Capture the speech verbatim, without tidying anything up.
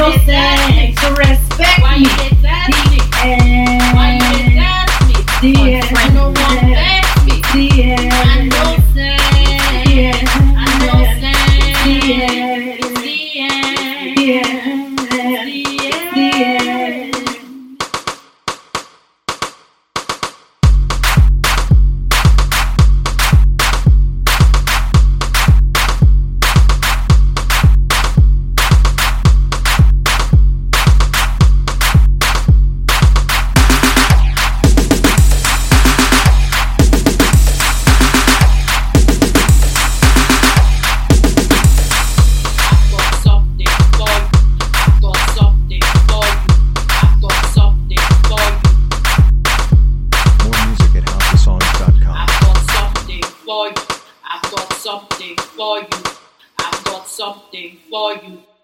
no sense. So respect Why me. you did that to me? The Why you did end. that to me? The end. I no want vex me. The end. I no sense. The end. I no sense. The end. It's the end. The end. The end. The end. I've got something for you. I've got something for you.